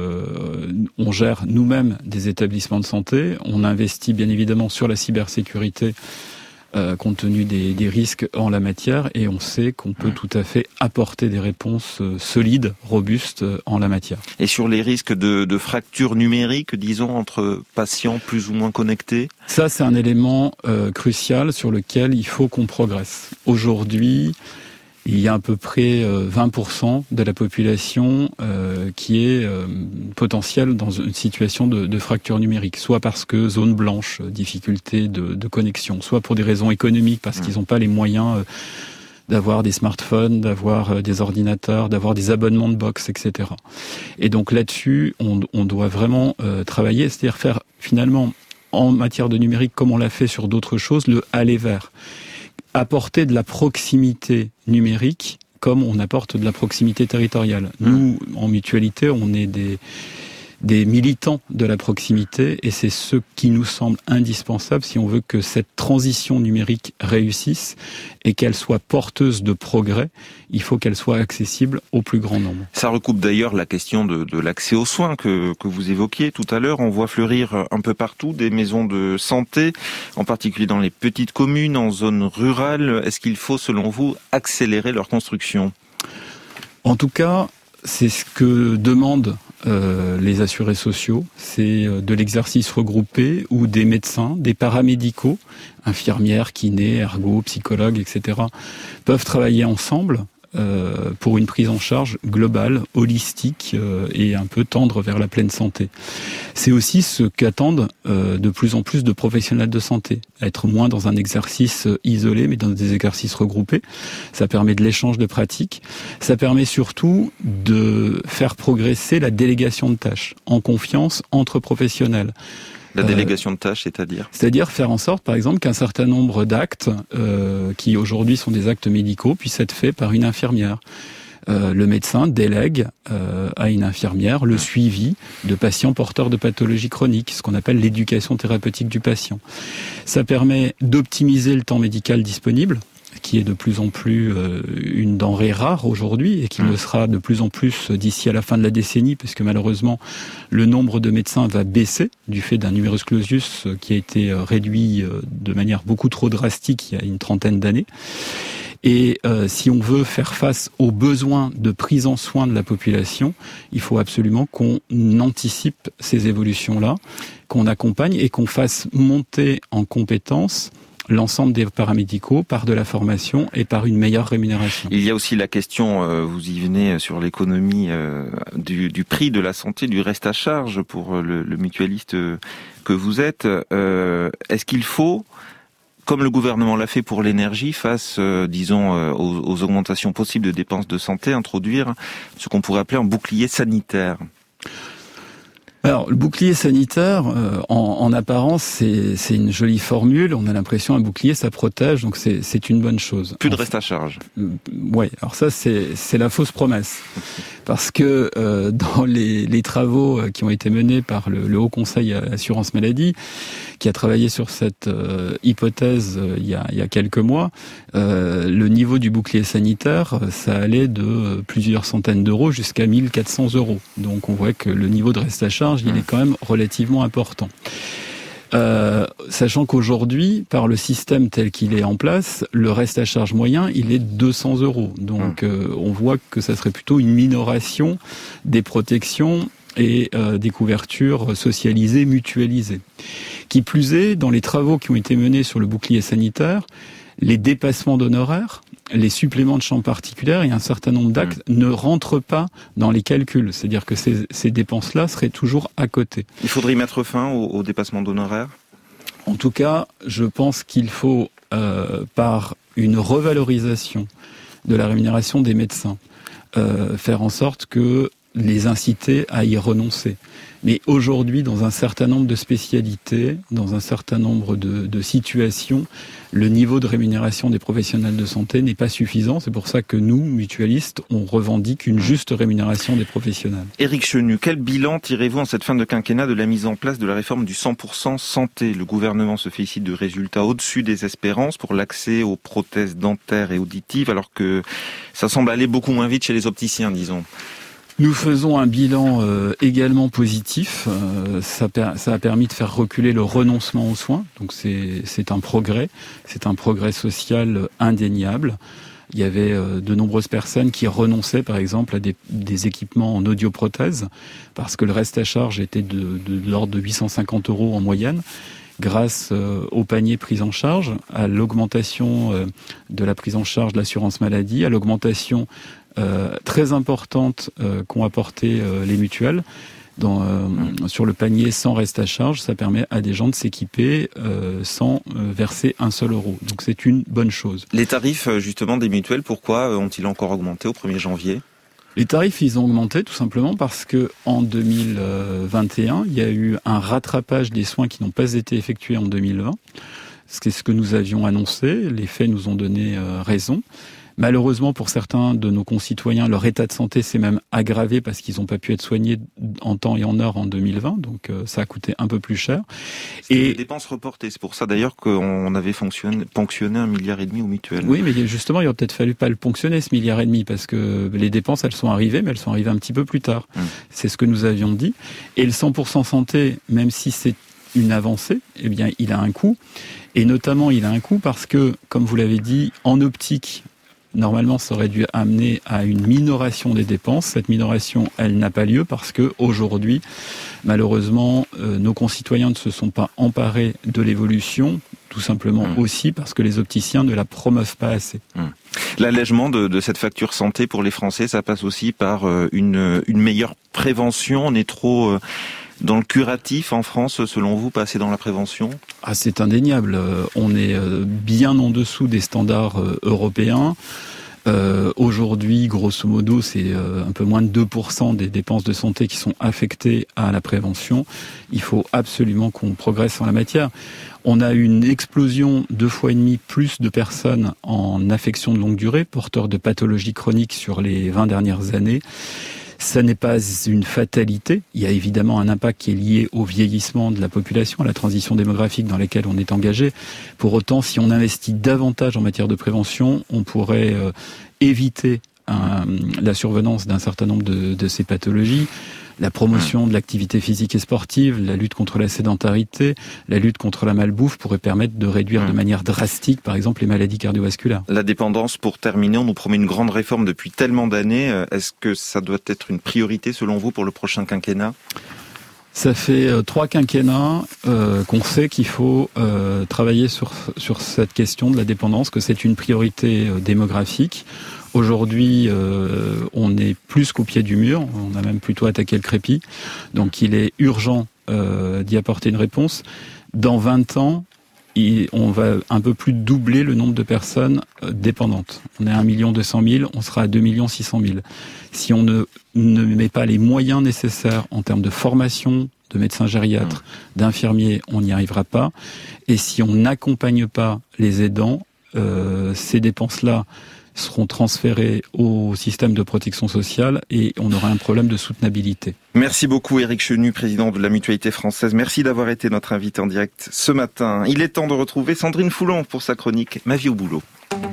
euh, on gère nous-mêmes des établissements de santé. On investit bien évidemment sur la cybersécurité euh, compte tenu des, des risques en la matière, et on sait qu'on peut tout à fait apporter des réponses euh, solides, robustes euh, en la matière. Et sur les risques de, de fracture numérique, disons, entre patients plus ou moins connectés ? Ça, c'est un élément euh, crucial sur lequel il faut qu'on progresse. Aujourd'hui, il y a à peu près vingt pour cent de la population euh, qui est euh, potentielle dans une situation de, de fracture numérique, soit parce que zone blanche, difficulté de, de connexion, soit pour des raisons économiques, parce mmh. qu'ils n'ont pas les moyens euh, d'avoir des smartphones, d'avoir euh, des ordinateurs, d'avoir des abonnements de box, et cetera. Et donc là-dessus, on, on doit vraiment euh, travailler, c'est-à-dire faire finalement, en matière de numérique, comme on l'a fait sur d'autres choses, le aller vers. Apporter de la proximité numérique comme on apporte de la proximité territoriale. Nous, en mutualité, on est des, des militants de la proximité, et c'est ce qui nous semble indispensable si on veut que cette transition numérique réussisse et qu'elle soit porteuse de progrès. Il faut qu'elle soit accessible au plus grand nombre. Ça recoupe d'ailleurs la question de, de l'accès aux soins que, que vous évoquiez tout à l'heure. On voit fleurir un peu partout des maisons de santé, en particulier dans les petites communes, en zone rurale. Est-ce qu'il faut, selon vous, accélérer leur construction ? En tout cas, c'est ce que demandent euh, les assurés sociaux. C'est de l'exercice regroupé où des médecins, des paramédicaux, infirmières, kinés, ergo, psychologues, et cetera, peuvent travailler ensemble Euh, pour une prise en charge globale, holistique euh, et un peu tendre vers la pleine santé. C'est aussi ce qu'attendent euh, de plus en plus de professionnels de santé, être moins dans un exercice isolé mais dans des exercices regroupés. Ça permet de l'échange de pratiques, ça permet surtout de faire progresser la délégation de tâches en confiance entre professionnels. La délégation de tâches, c'est-à-dire ? C'est-à-dire faire en sorte, par exemple, qu'un certain nombre d'actes, euh, qui aujourd'hui sont des actes médicaux, puissent être faits par une infirmière. Euh, le médecin délègue euh, à une infirmière le suivi de patients porteurs de pathologies chroniques, ce qu'on appelle l'éducation thérapeutique du patient. Ça permet d'optimiser le temps médical disponible, qui est de plus en plus euh, une denrée rare aujourd'hui et qui le sera de plus en plus d'ici à la fin de la décennie, parce que malheureusement le nombre de médecins va baisser du fait d'un numerus clausus qui a été réduit de manière beaucoup trop drastique il y a une trentaine d'années. Et euh, si on veut faire face aux besoins de prise en soin de la population, il faut absolument qu'on anticipe ces évolutions-là, qu'on accompagne et qu'on fasse monter en compétences l'ensemble des paramédicaux par de la formation et par une meilleure rémunération. Il y a aussi la question, euh, vous y venez, sur l'économie euh, du, du prix de la santé, du reste à charge pour le, le mutualiste que vous êtes. Euh, est-ce qu'il faut, comme le gouvernement l'a fait pour l'énergie, face, euh, disons, euh, aux, aux augmentations possibles de dépenses de santé, introduire ce qu'on pourrait appeler un bouclier sanitaire ? Alors, le bouclier sanitaire, euh, en, en apparence, c'est, c'est une jolie formule. On a l'impression un bouclier, ça protège, donc c'est, c'est une bonne chose. Plus de reste à charge. Euh, ouais. Alors ça, c'est, c'est la fausse promesse, parce que euh, dans les, les travaux qui ont été menés par le, le Haut Conseil à l'assurance maladie, qui a travaillé sur cette euh, hypothèse euh, il y a, il y a quelques mois, euh, le niveau du bouclier sanitaire, ça allait de plusieurs centaines d'euros jusqu'à mille quatre cents euros. Donc on voit que le niveau de reste à charge, il est quand même relativement important. Euh, sachant qu'aujourd'hui, par le système tel qu'il est en place, le reste à charge moyen, il est de deux cents euros. Donc euh, on voit que ça serait plutôt une minoration des protections et euh, des couvertures socialisées, mutualisées. Qui plus est, dans les travaux qui ont été menés sur le bouclier sanitaire, les dépassements d'honoraires, les suppléments de champs particuliers et un certain nombre d'actes mmh. ne rentrent pas dans les calculs. C'est-à-dire que ces, ces dépenses-là seraient toujours à côté. Il faudrait y mettre fin au, au dépassement d'honoraires ? En tout cas, je pense qu'il faut, euh, par une revalorisation de la rémunération des médecins, euh, faire en sorte que les inciter à y renoncer. Mais aujourd'hui, dans un certain nombre de spécialités, dans un certain nombre de, de situations, le niveau de rémunération des professionnels de santé n'est pas suffisant. C'est pour ça que nous, mutualistes, on revendique une juste rémunération des professionnels. Éric Chenu, quel bilan tirez-vous en cette fin de quinquennat de la mise en place de la réforme du cent pour cent santé ? Le gouvernement se félicite de résultats au-dessus des espérances pour l'accès aux prothèses dentaires et auditives, alors que ça semble aller beaucoup moins vite chez les opticiens, disons. Nous faisons un bilan euh, également positif. Euh, ça, per- ça a permis de faire reculer le renoncement aux soins. Donc c'est, c'est un progrès. C'est un progrès social indéniable. Il y avait euh, de nombreuses personnes qui renonçaient, par exemple, à des, des équipements en audioprothèse parce que le reste à charge était de, de, de l'ordre de huit cent cinquante euros en moyenne. Grâce euh, au panier prise en charge, à l'augmentation euh, de la prise en charge de l'assurance maladie, à l'augmentation euh, très importante euh, qu'ont apporté euh, les mutuelles dans, euh, sur le panier sans reste à charge, ça permet à des gens de s'équiper euh, sans euh, verser un seul euro. Donc c'est une bonne chose. Les tarifs justement des mutuelles, pourquoi ont-ils encore augmenté au premier janvier ? Les tarifs, ils ont augmenté tout simplement parce que en deux mille vingt et un, il y a eu un rattrapage des soins qui n'ont pas été effectués en deux mille vingt. C'est ce que nous avions annoncé. Les faits nous ont donné euh, raison. Malheureusement, pour certains de nos concitoyens, leur état de santé s'est même aggravé parce qu'ils n'ont pas pu être soignés en temps et en heure en deux mille vingt. Donc, euh, ça a coûté un peu plus cher. Et les dépenses reportées. C'est pour ça d'ailleurs qu'on avait fonctionné, ponctionné un milliard et demi aux mutuelles. Oui, mais justement, il aurait peut-être fallu pas le ponctionner, ce milliard et demi, parce que les dépenses, elles sont arrivées, mais elles sont arrivées un petit peu plus tard. Hum. C'est ce que nous avions dit. Et le cent pour cent santé, même si c'est une avancée, eh bien, il a un coût. Et notamment, il a un coût parce que, comme vous l'avez dit, en optique, normalement, ça aurait dû amener à une minoration des dépenses. Cette minoration, elle n'a pas lieu parce que aujourd'hui, malheureusement, euh, nos concitoyens ne se sont pas emparés de l'évolution, tout simplement mmh. aussi parce que les opticiens ne la promeuvent pas assez. Mmh. L'allègement de, de cette facture santé pour les Français, ça passe aussi par euh, une, une meilleure prévention. On est trop... Euh Dans le curatif en France, selon vous, pas assez dans la prévention ? Ah, c'est indéniable. On est bien en dessous des standards européens. Euh, aujourd'hui, grosso modo, c'est un peu moins de deux pour cent des dépenses de santé qui sont affectées à la prévention. Il faut absolument qu'on progresse en la matière. On a une explosion deux fois et demi plus de personnes en affection de longue durée, porteurs de pathologies chroniques sur les vingt dernières années. Ça n'est pas une fatalité. Il y a évidemment un impact qui est lié au vieillissement de la population, à la transition démographique dans laquelle on est engagé. Pour autant, si on investit davantage en matière de prévention, on pourrait euh, éviter un, la survenance d'un certain nombre de, de ces pathologies. La promotion de l'activité physique et sportive, la lutte contre la sédentarité, la lutte contre la malbouffe pourrait permettre de réduire de manière drastique, par exemple, les maladies cardiovasculaires. La dépendance, pour terminer, on nous promet une grande réforme depuis tellement d'années. Est-ce que ça doit être une priorité, selon vous, pour le prochain quinquennat ? Ça fait euh, trois quinquennats euh, qu'on sait qu'il faut euh, travailler sur, sur cette question de la dépendance, que c'est une priorité euh, démographique. Aujourd'hui, euh, on est plus qu'au pied du mur, on a même plutôt attaqué le crépi. Donc il est urgent euh, d'y apporter une réponse. Dans vingt ans, on va un peu plus doubler le nombre de personnes dépendantes. On est à un million deux cent mille, on sera à deux millions six cent mille. Si on ne, ne met pas les moyens nécessaires en termes de formation, de médecins gériatres, d'infirmiers, on n'y arrivera pas. Et si on n'accompagne pas les aidants, euh, ces dépenses-là seront transférées au système de protection sociale et on aura un problème de soutenabilité. Merci beaucoup Éric Chenu, président de la Mutualité française. Merci d'avoir été notre invité en direct ce matin. Il est temps de retrouver Sandrine Foulon pour sa chronique Ma vie au boulot.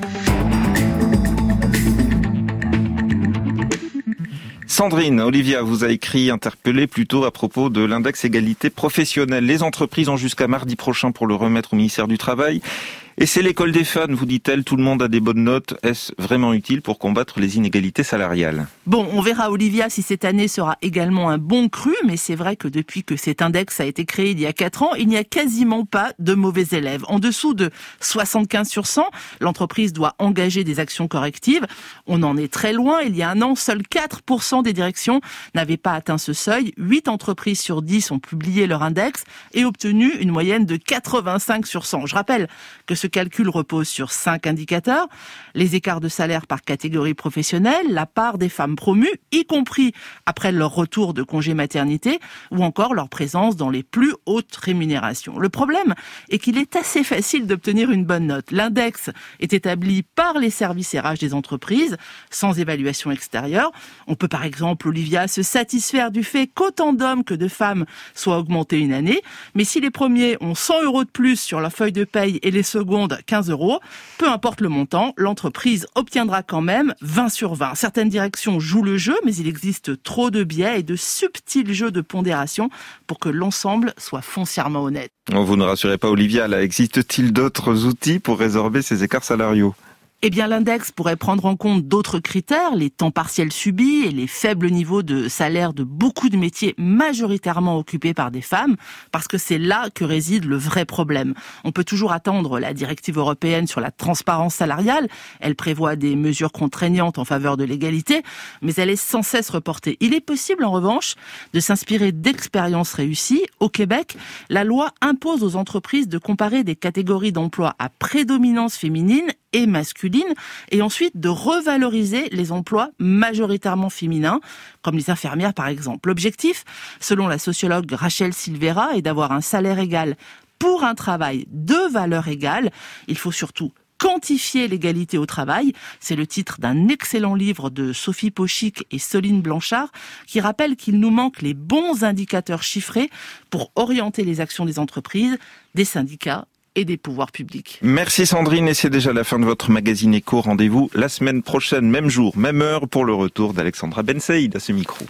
Sandrine, Olivia vous a écrit, interpellé plutôt à propos de l'index égalité professionnelle. Les entreprises ont jusqu'à mardi prochain pour le remettre au ministère du Travail. Et c'est l'école des fans, vous dit-elle, tout le monde a des bonnes notes. Est-ce vraiment utile pour combattre les inégalités salariales ? Bon, on verra, Olivia, si cette année sera également un bon cru, mais c'est vrai que depuis que cet index a été créé il y a quatre ans, il n'y a quasiment pas de mauvais élèves. En dessous de soixante-quinze sur cent, l'entreprise doit engager des actions correctives. On en est très loin. Il y a un an, seuls quatre pour cent des directions n'avaient pas atteint ce seuil. huit entreprises sur dix ont publié leur index et obtenu une moyenne de quatre-vingt-cinq sur cent. Je rappelle que ce calcul repose sur cinq indicateurs. Les écarts de salaire par catégorie professionnelle, la part des femmes promues, y compris après leur retour de congé maternité, ou encore leur présence dans les plus hautes rémunérations. Le problème est qu'il est assez facile d'obtenir une bonne note. L'index est établi par les services R H des entreprises, sans évaluation extérieure. On peut par exemple, Olivia, se satisfaire du fait qu'autant d'hommes que de femmes soient augmentés une année, mais si les premiers ont cent euros de plus sur leur feuille de paye et les secondes quinze euros, peu importe le montant, l'entreprise obtiendra quand même vingt sur vingt. Certaines directions jouent le jeu, mais il existe trop de biais et de subtils jeux de pondération pour que l'ensemble soit foncièrement honnête. Vous ne rassurez pas Olivia, là, existe-t-il d'autres outils pour résorber ces écarts salariaux ? Eh bien, l'index pourrait prendre en compte d'autres critères, les temps partiels subis et les faibles niveaux de salaire de beaucoup de métiers majoritairement occupés par des femmes, parce que c'est là que réside le vrai problème. On peut toujours attendre la directive européenne sur la transparence salariale. Elle prévoit des mesures contraignantes en faveur de l'égalité, mais elle est sans cesse reportée. Il est possible, en revanche, de s'inspirer d'expériences réussies. Au Québec, la loi impose aux entreprises de comparer des catégories d'emplois à prédominance féminine et masculine, et ensuite de revaloriser les emplois majoritairement féminins, comme les infirmières par exemple. L'objectif, selon la sociologue Rachel Silvera, est d'avoir un salaire égal pour un travail de valeur égale. Il faut surtout quantifier l'égalité au travail. C'est le titre d'un excellent livre de Sophie Pochic et Soline Blanchard qui rappelle qu'il nous manque les bons indicateurs chiffrés pour orienter les actions des entreprises, des syndicats et des pouvoirs publics. Merci Sandrine, et c'est déjà la fin de votre magazine Écho. Rendez-vous la semaine prochaine, même jour, même heure, pour le retour d'Alexandra Ben Saïd à ce micro.